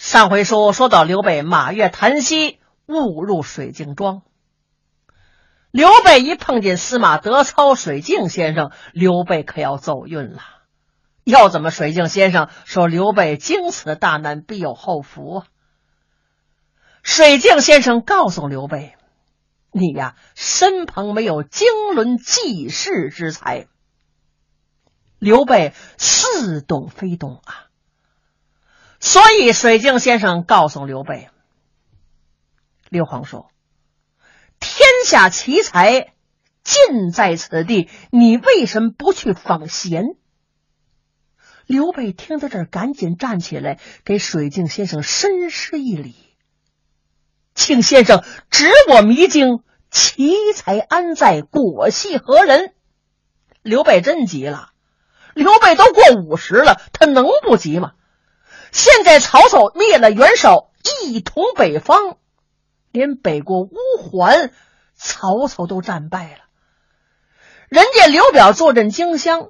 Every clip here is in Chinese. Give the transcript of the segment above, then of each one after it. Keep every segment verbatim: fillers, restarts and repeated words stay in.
上回书说到刘备马月檀溪误入水镜庄，刘备一碰见司马德操、水镜先生，刘备可要走运了。要怎么水镜先生说刘备经此大难必有后福啊？水镜先生告诉刘备，你呀身旁没有经纶济世之才。刘备似懂非懂啊，所以水镜先生告诉刘备，刘皇说，天下奇才尽在此地，你为什么不去访贤？刘备听到这儿，赶紧站起来给水镜先生深施一礼，请先生指我迷津，奇才安在，果系何人？刘备真急了，刘备都过五十了，他能不急吗？现在曹操灭了袁绍，一统北方，连北国乌桓曹操都战败了，人家刘表坐镇荆襄，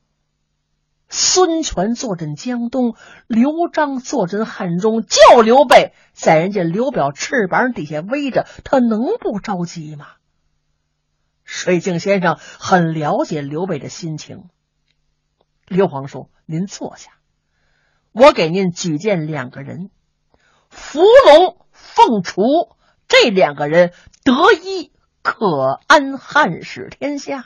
孙权坐镇江东，刘璋坐镇汉中，就刘备在人家刘表翅膀底下围着，他能不着急吗？水镜先生很了解刘备的心情。刘皇说，您坐下，我给您举荐两个人，伏龙、凤雏，这两个人得一可安汉室天下。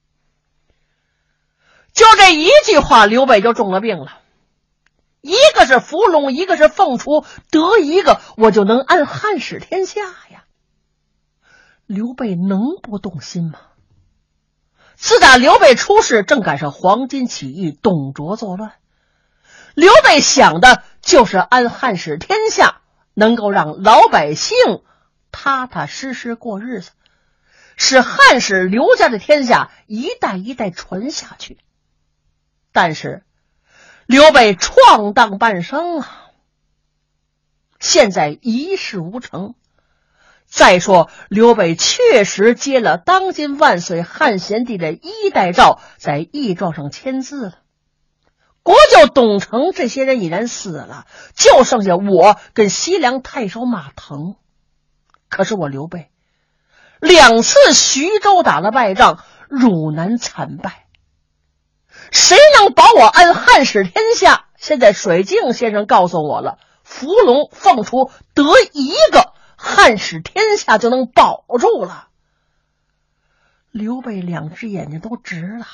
就这一句话，刘备就中了病了。一个是伏龙，一个是凤雏，得一个我就能安汉室天下呀。刘备能不动心吗？自打刘备出事，正赶上黄巾起义，董卓作乱，刘备想的就是安汉室天下，能够让老百姓踏踏实实过日子，使汉室刘家的天下一代一代传下去。但是刘备闯荡半生啊，现在一事无成。再说刘备确实接了当今万岁汉献帝的一代诏，在义状上签字了，国舅董承这些人已然死了，就剩下我跟西凉太守马腾。可是我刘备两次徐州打了败仗，汝南惨败，谁能保我安汉室天下？现在水镜先生告诉我了，伏龙凤雏得一个，汉室天下就能保住了。刘备两只眼睛都直了。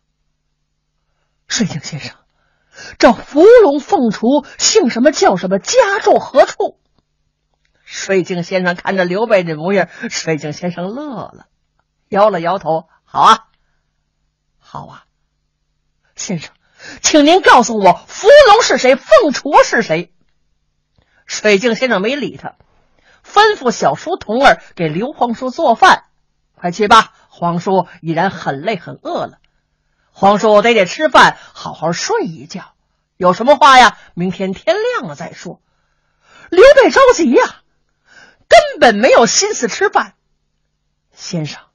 水镜先生，这伏龙凤雏姓什么叫什么，家住何处？水镜先生看着刘备的模样，水镜先生乐了，摇了摇头，好啊好啊，先生，请您告诉我，伏龙是谁，凤雏是谁？水镜先生没理他，吩咐小书童儿给刘皇叔做饭，快去吧，皇叔已然很累很饿了，皇叔得得吃饭，好好睡一觉，有什么话呀，明天天亮了再说。刘备着急呀，根本没有心思吃饭。先生，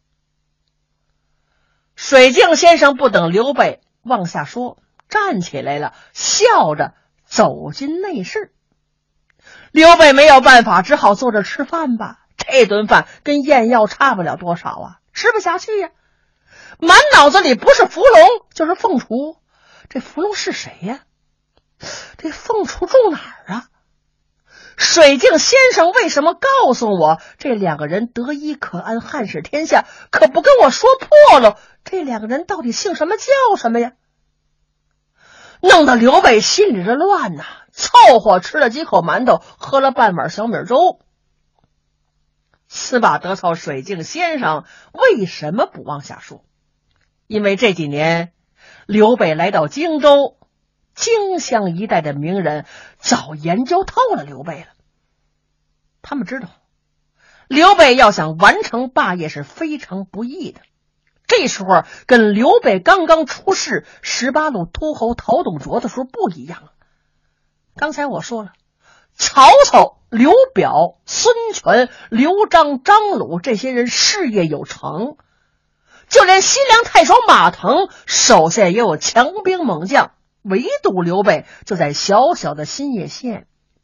水镜先生不等刘备往下说，站起来了，笑着走进内室。刘备没有办法，只好坐着吃饭吧。这顿饭跟验药差不了多少啊，吃不下去呀。满脑子里不是伏龙就是凤雏，这伏龙是谁呀？这凤雏住哪儿啊？水镜先生为什么告诉我这两个人得一可安汉室天下，可不跟我说破了这两个人到底姓什么叫什么呀？弄得刘备心里这乱呐，凑合吃了几口馒头，喝了半碗小米粥。司马德操、水镜先生为什么不往下说？因为这几年刘备来到荆州，荆襄一带的名人早研究透了刘备了。他们知道刘备要想完成霸业是非常不易的，这时候跟刘备刚刚出世十八路突侯陶董卓的时候不一样。刚才我说了，曹操、刘表、孙权、刘璋、张鲁这些人事业有成，就连西凉太守马腾手下也有强兵猛将，唯独刘备就在小小的新野县，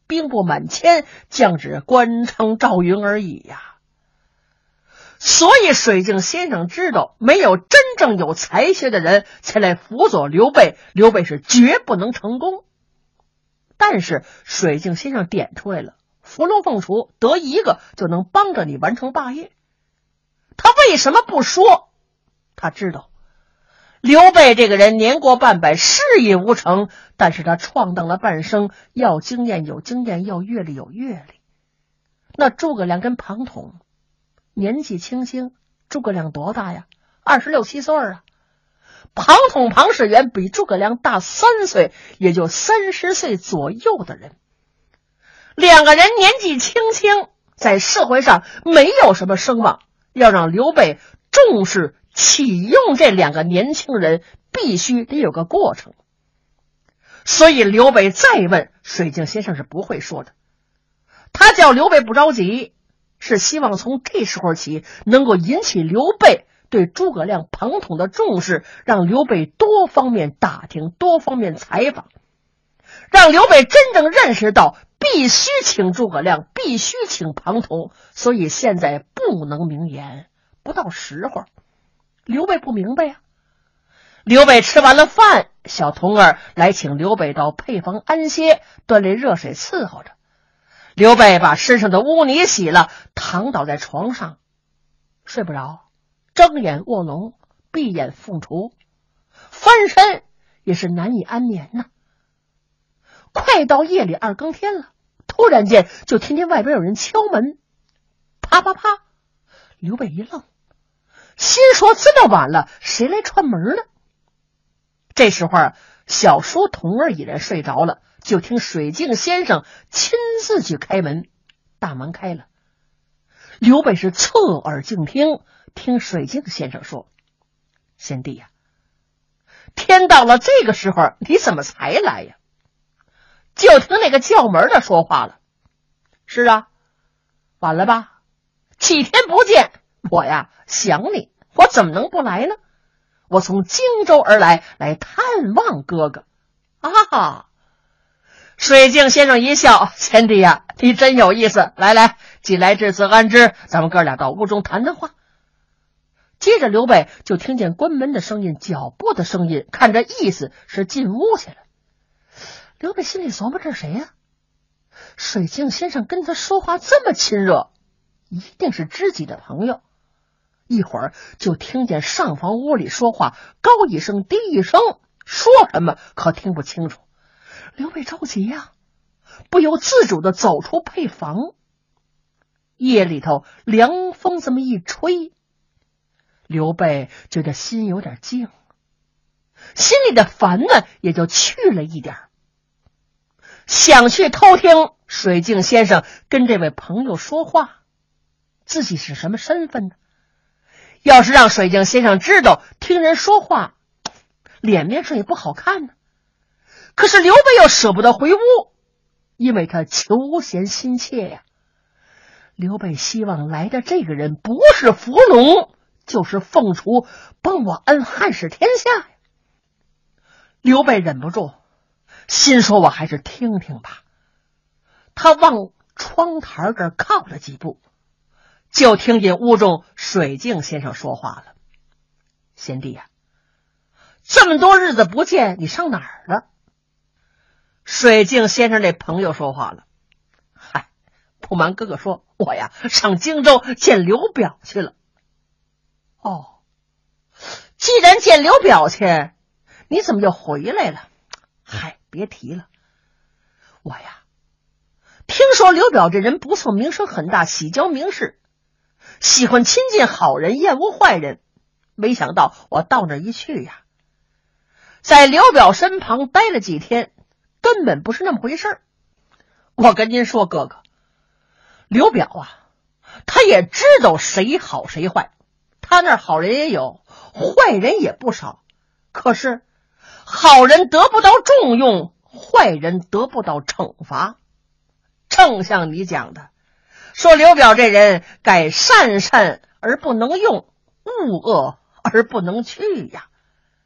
兵不满千，将至关城赵云而已呀。所以水镜先生知道，没有真正有才学的人前来辅佐刘备，刘备是绝不能成功。但是水镜先生点出来了，伏龙凤雏得一个就能帮着你完成霸业。他为什么不说？他知道刘备这个人年过半百，事业无成，但是他闯荡了半生，要经验有经验，要阅历有阅历。那诸葛亮跟庞统年纪轻轻，诸葛亮多大呀？二十六七岁啊。庞统庞士元比诸葛亮大三岁，也就三十岁左右的人。两个人年纪轻轻，在社会上没有什么声望，要让刘备重视启用这两个年轻人，必须得有个过程。所以刘备再问，水镜先生是不会说的。他叫刘备不着急，是希望从这时候起能够引起刘备对诸葛亮、庞统的重视，让刘备多方面打听，多方面采访，让刘备真正认识到必须请诸葛亮，必须请庞统。所以现在不能明言，不到时候。刘备不明白呀、啊。刘备吃完了饭，小童儿来请刘备到配房安歇，端来热水伺候着。刘备把身上的污泥洗了，躺倒在床上睡不着，睁眼卧龙，闭眼凤雏，翻身也是难以安眠呐。快到夜里二更天了，突然间就听见外边有人敲门，啪啪啪。刘备一愣，心说这么晚了，谁来串门呢？这时候小叔童儿已然睡着了，就听水镜先生亲自去开门。大门开了，刘备是侧耳静听，听水镜先生说：贤弟呀、啊，天到了这个时候，你怎么才来呀？就听那个叫门的说话了：是啊，晚了吧？几天不见，我呀想你，我怎么能不来呢？我从荆州而来，来探望哥哥。啊！水镜先生一笑：贤弟呀，你真有意思。来来，既来之则安之，咱们哥俩到屋中谈谈话。接着刘备就听见关门的声音，脚步的声音，看这意思是进屋去了。刘备心里琢磨，这是谁呀、啊？水镜先生跟他说话这么亲热，一定是知己的朋友。一会儿就听见上房屋里说话，高一声低一声，说什么可听不清楚。刘备着急呀、啊，不由自主地走出配房。夜里头凉风这么一吹，刘备觉得心有点静，心里的烦呢也就去了一点，想去偷听水镜先生跟这位朋友说话。自己是什么身份呢？要是让水镜先生知道听人说话，脸面上也不好看呢。可是刘备又舍不得回屋，因为他求贤心切呀。刘备希望来的这个人不是伏龙，就是凤雏，帮我安汉室天下呀。刘备忍不住，心说我还是听听吧。他往窗台这儿靠了几步，就听见屋中水镜先生说话了：贤弟呀、啊，这么多日子不见，你上哪儿了？水镜先生这朋友说话了：嗨，不瞒哥哥说，我呀上荆州见刘表去了。哦，既然见刘表去，你怎么就回来了？嗨，别提了，我呀听说刘表这人不错，名声很大，喜交名士，喜欢亲近好人，厌恶坏人。没想到我到那儿一去呀，在刘表身旁待了几天，根本不是那么回事儿。我跟您说哥哥，刘表啊，他也知道谁好谁坏，他那儿好人也有，坏人也不少，可是好人得不到重用，坏人得不到惩罚。正像你讲的，说刘表这人该善善而不能用，恶恶而不能去呀。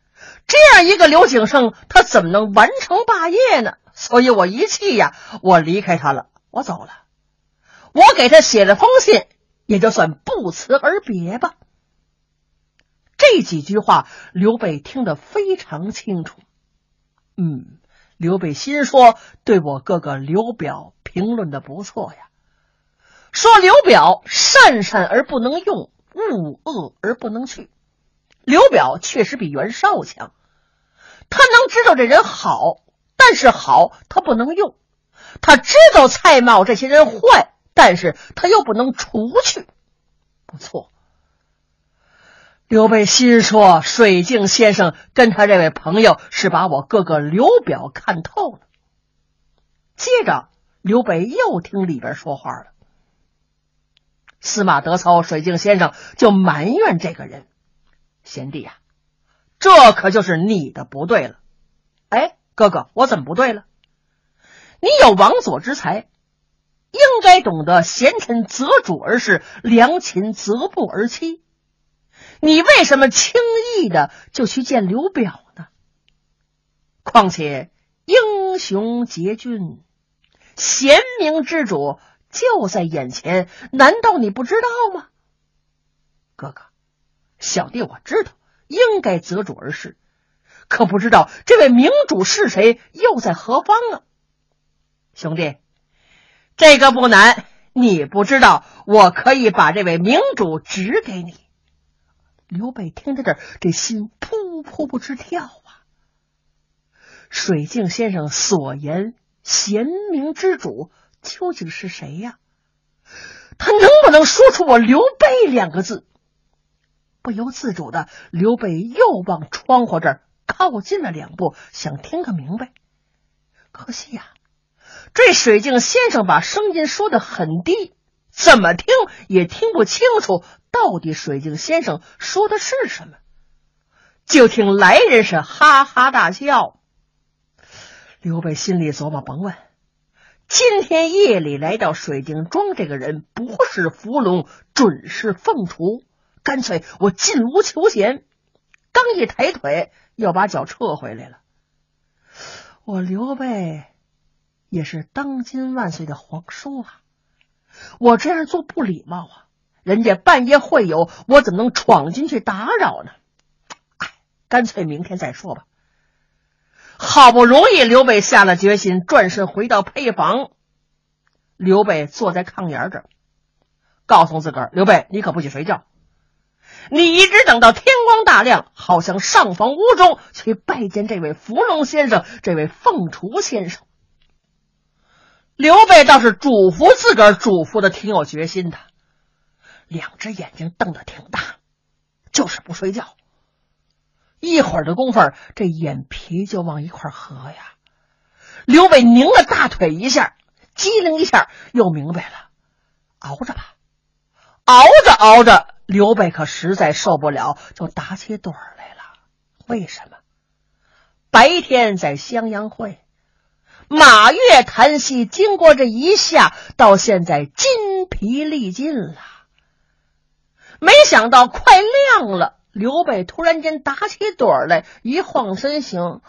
这样一个刘景胜，他怎么能完成霸业呢？所以我一气呀，我离开他了，我走了。我给他写了封信，也就算不辞而别吧。这几句话刘备听得非常清楚。嗯，刘备心说，对我哥哥刘表评论的不错呀，说刘表善善而不能用，恶恶而不能去。刘表确实比袁绍强，他能知道这人好，但是好他不能用，他知道蔡瑁这些人坏，但是他又不能除去。不错，刘备心说，水镜先生跟他这位朋友是把我哥哥刘表看透了。接着刘备又听里边说话了，司马德操水镜先生就埋怨这个人，贤弟呀、啊，这可就是你的不对了。哎，哥哥，我怎么不对了？你有王佐之才，应该懂得贤臣择主而事，良禽择木而栖。你为什么轻易的就去见刘表呢？况且英雄结军，贤明之主就在眼前，难道你不知道吗？哥哥，小弟我知道应该择主而事，可不知道这位明主是谁，又在何方啊？兄弟，这个不难，你不知道，我可以把这位明主指给你。刘备听到这儿，这心扑扑扑直跳啊！水镜先生所言贤明之主究竟是谁呀？他能不能说出我刘备两个字？不由自主的，刘备又往窗户这儿靠近了两步，想听个明白。可惜呀、啊，这水镜先生把声音说得很低，怎么听也听不清楚到底水镜先生说的是什么。就听来人是哈哈大笑。刘备心里琢磨，甭问，今天夜里来到水镜庄这个人不是伏龙，准是凤雏，干脆我进屋求贤。刚一抬腿，又把脚撤回来了。我刘备也是当今万岁的皇叔啊，我这样做不礼貌啊，人家半夜会友，我怎么能闯进去打扰呢？哎，干脆明天再说吧。好不容易刘备下了决心，转身回到配房。刘备坐在炕沿这儿，告诉自个儿，刘备，你可不许睡觉，你一直等到天光大亮，好像上房屋中去拜见这位伏龙先生，这位凤雏先生。刘备倒是嘱咐自个儿，嘱咐的挺有决心的，两只眼睛瞪得挺大，就是不睡觉。一会儿的功夫，这眼皮就往一块合呀。刘备拧了大腿一下，机灵一下，又明白了，熬着吧。熬着熬着，刘备可实在受不了，就打起盹儿来了。为什么？白天在襄阳会，马月谈戏，经过这一下，到现在筋疲力尽了。没想到快亮了，刘备突然间打起盹儿来，一晃身醒。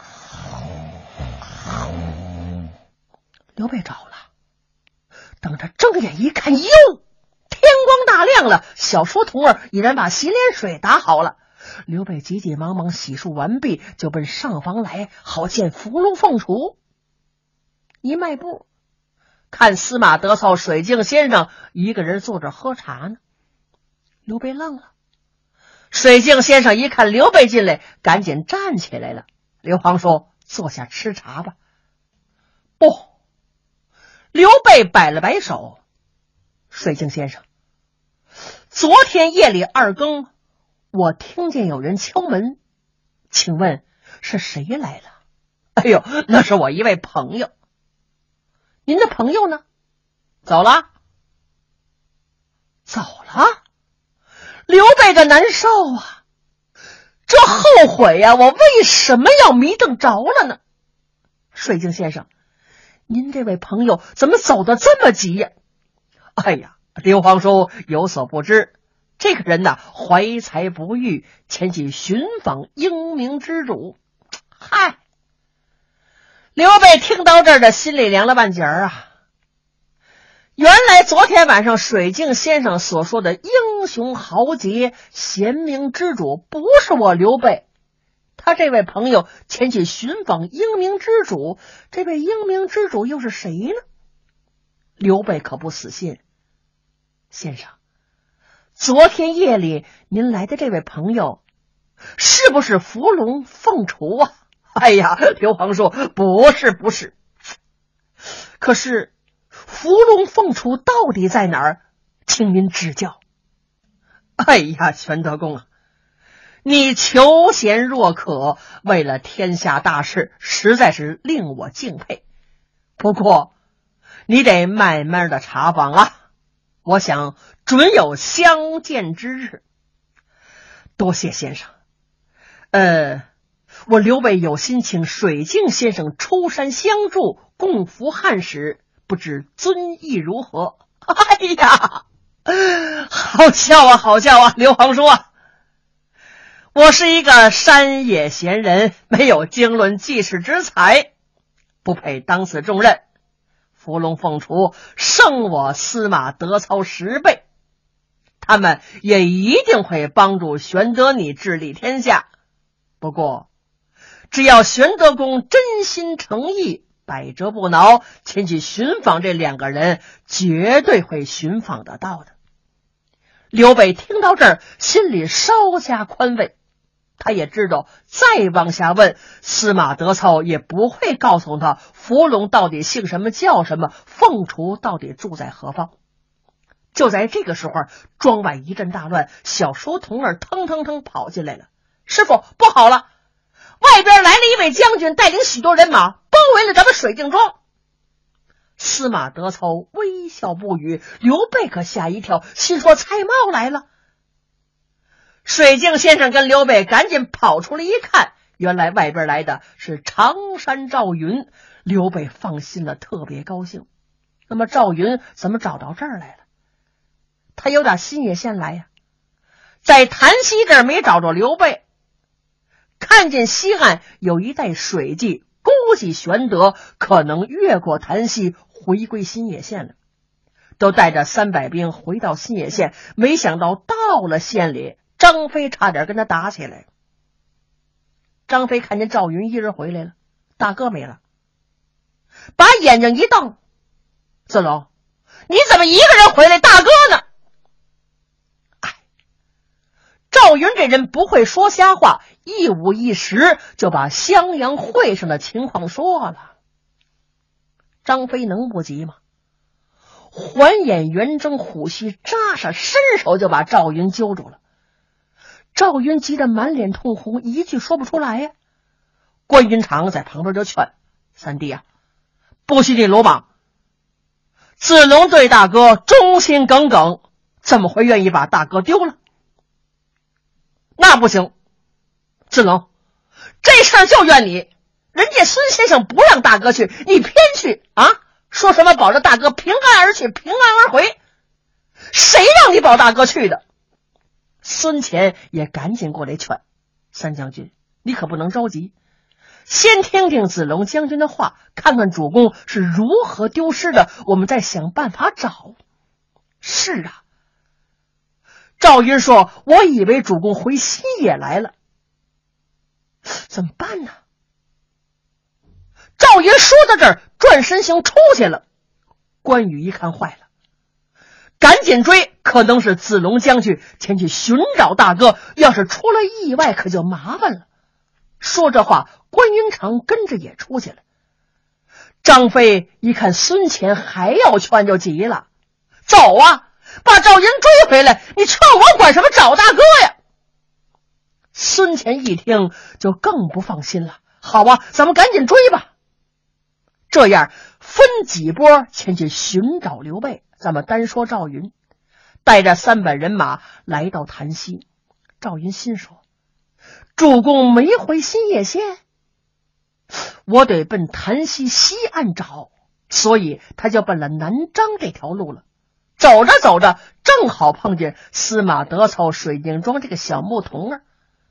刘备着了，等他睁眼一看，哟，天光大亮了，小书童儿已然把洗脸水打好了。刘备急急忙忙洗漱完毕，就奔上房来，好见伏龙凤雏。一迈步，看司马德操、水镜先生一个人坐着喝茶呢。刘备愣了，水镜先生一看刘备进来，赶紧站起来了。刘皇叔，坐下吃茶吧。不，刘备摆了摆手，水镜先生，昨天夜里二更，我听见有人敲门，请问是谁来了？哎呦，那是我一位朋友。您的朋友呢？走了？走了？刘备这难受啊，这后悔呀、啊，我为什么要迷瞪着了呢？水镜先生，您这位朋友怎么走得这么急呀？哎呀，刘皇叔有所不知，这个人呐，怀才不遇，前去寻访英明之主， 嗨，刘备听到这儿的心里凉了半截儿啊！原来昨天晚上水镜先生所说的英雄豪杰、贤明之主，不是我刘备。他这位朋友前去寻访英明之主，这位英明之主又是谁呢？刘备可不死心。先生，昨天夜里您来的这位朋友是不是伏龙凤雏啊？哎呀，刘皇叔，不是不是。可是伏龙凤雏到底在哪儿？请您指教。哎呀，玄德公啊，你求贤若渴，为了天下大事，实在是令我敬佩。不过你得慢慢的查访啊，我想准有相见之日。多谢先生。呃，我刘备有心请水镜先生出山相助，共扶汉室，不知尊意如何？哎呀，好笑啊，好笑啊，刘皇叔啊！我是一个山野闲人，没有经纶济世之才，不配当此重任。伏龙凤雏胜我司马德操十倍，他们也一定会帮助玄德你治理天下。不过只要玄德公真心诚意，百折不挠，前去寻访这两个人，绝对会寻访得到的。刘备听到这儿，心里稍加宽慰，他也知道再往下问，司马德操也不会告诉他伏龙到底姓什么叫什么，凤雏到底住在何方。就在这个时候，庄外一阵大乱，小书童儿腾腾腾跑进来了。师傅，不好了，外边来了一位将军，带领许多人马包围了咱们水镜庄。司马德操微笑不语，刘备可吓一跳，心说蔡瑁来了。水镜先生跟刘备赶紧跑出来一看，原来外边来的是常山赵云。刘备放心了，特别高兴。那么赵云怎么找到这儿来了？他有点新野县来呀、啊，在潭溪这儿没找着刘备，看见西岸有一带水迹，估计玄德可能越过潭溪回归新野县了，都带着三百兵回到新野县。没想到到了县里，张飞差点跟他打起来。张飞看见赵云一人回来了，大哥没了，把眼睛一瞪，子龙，你怎么一个人回来，大哥呢？哎，赵云这人不会说瞎话，一五一十就把襄阳会上的情况说了。张飞能不急吗？环眼圆睁，虎须扎上，伸手就把赵云揪住了。赵云急得满脸通红，一句说不出来呀。关云长在旁边就劝：三弟啊，不许你鲁莽，子龙对大哥忠心耿耿，怎么会愿意把大哥丢了？那不行，子龙，这事儿就怨你，人家孙先生不让大哥去，你偏去啊！说什么保着大哥平安而去，平安而回，谁让你保大哥去的？孙乾也赶紧过来劝：三将军，你可不能着急，先听听子龙将军的话，看看主公是如何丢失的，我们再想办法找。是啊，赵云说，我以为主公回西野来了，怎么办呢？赵云说到这儿，转身行出去了。关羽一看坏了，赶紧追，可能是子龙将军前去寻找大哥，要是出了意外可就麻烦了。说这话，关云长跟着也出去了。张飞一看孙乾还要劝，就急了：走啊，把赵云追回来，你劝我管什么找大哥呀？孙乾一听就更不放心了：好啊，咱们赶紧追吧。这样分几波前去寻找刘备。咱们单说赵云，带着三百人马来到潭溪。赵云心说：主公没回新野县，我得奔潭溪西岸找，所以他就奔了南漳这条路了。走着走着，正好碰见司马德操水镜庄这个小牧童儿。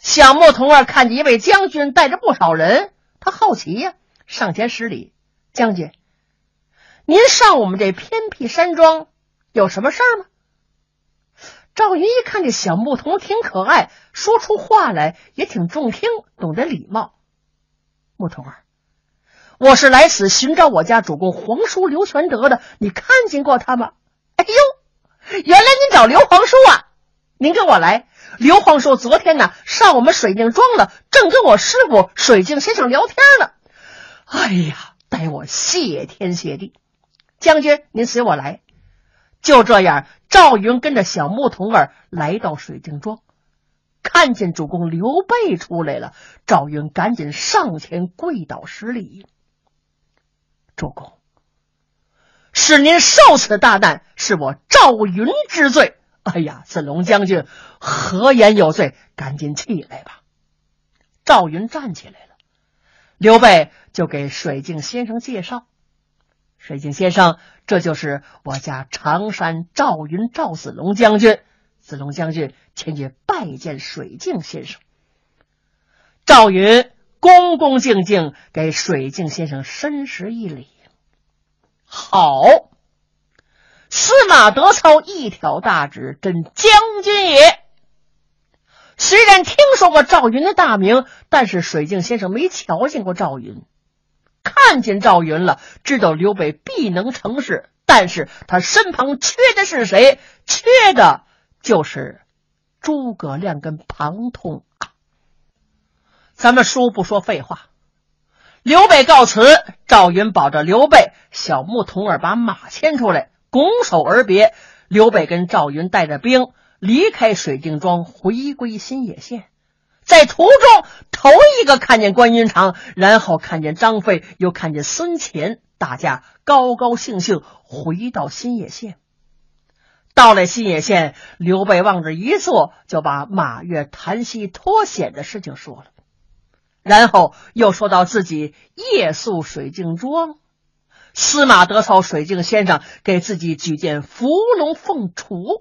小牧童儿看见一位将军带着不少人，他好奇呀、啊，上前施礼：“将军，您上我们这偏僻山庄有什么事儿吗？”赵云一看这小牧童挺可爱，说出话来也挺中听，懂得礼貌。牧童儿，我是来此寻找我家主公皇叔刘全德的，你看见过他吗？哎呦，原来您找刘皇叔啊！您跟我来，刘皇叔昨天呢上我们水镜庄了，正跟我师傅水镜先生聊天呢。哎呀，待我谢天谢地。将军，您随我来。就这样，赵云跟着小牧童儿来到水镜庄，看见主公刘备出来了，赵云赶紧上前跪倒施礼：“主公，是您受此大难，是我赵云之罪。哎呀，子龙将军何言有罪？赶紧起来吧。”赵云站起来了，刘备就给水镜先生介绍：“水镜先生，这就是我家常山赵云赵子龙将军，子龙将军前去拜见水镜先生。”赵云恭恭敬敬给水镜先生深施一礼：“好，司马德操一挑大指，真将军也。”虽然听说过赵云的大名，但是水镜先生没瞧见过赵云。看见赵云了，知道刘备必能成事，但是他身旁缺的是谁？缺的就是诸葛亮跟庞通啊。咱们书不说废话，刘备告辞，赵云保着刘备，小牧童儿把马牵出来，拱手而别。刘备跟赵云带着兵离开水镜庄，回归新野县。在途中头一个看见关云长，然后看见张飞，又看见孙乾，大家高高兴兴回到新野县。到了新野县，刘备往这一坐，就把马越檀溪脱险的事情说了，然后又说到自己夜宿水镜庄，司马德操水镜先生给自己举荐伏龙凤雏。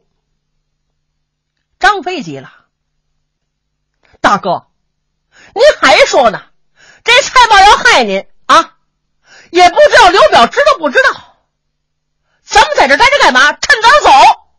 张飞急了：“大哥，您还说呢？这蔡瑁要害您啊！也不知道刘表知道不知道？咱们在这待着干嘛？趁早走！”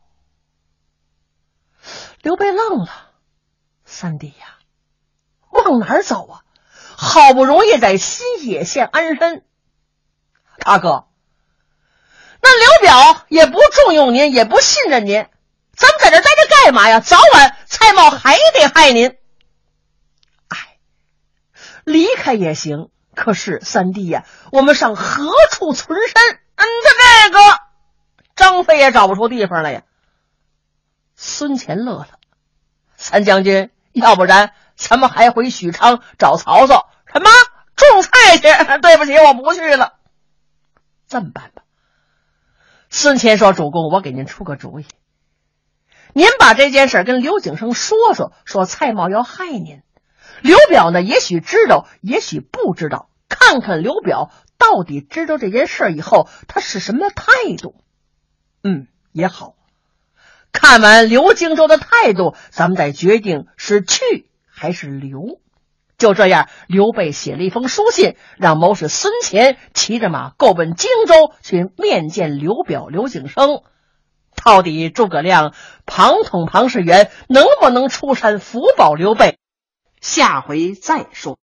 刘备愣了：“三弟呀，往哪儿走啊？好不容易在新野县安身。”大哥，那刘表也不重用您，也不信任您，咱们在这待着干嘛呀？早晚蔡瑁还得害您。哎，离开也行，可是三弟呀，我们上何处存身？嗯，这个张飞也找不出地方来呀。孙乾乐了：“三将军，要不然咱们还回许昌找曹操。”“什么？种菜去？对不起，我不去了。”“这么办吧。”孙乾说：“主公，我给您出个主意，您把这件事跟刘景升说说，说蔡瑁要害您。刘表呢，也许知道，也许不知道，看看刘表到底知道这件事以后他是什么态度。”“嗯，也好。看完刘荆州的态度，咱们再决定是去还是留。”就这样，刘备写了一封书信，让谋士孙乾骑着马够奔荆州去面见刘表、刘景升。到底诸葛亮、庞统、庞士元能不能出山辅保刘备？下回再说。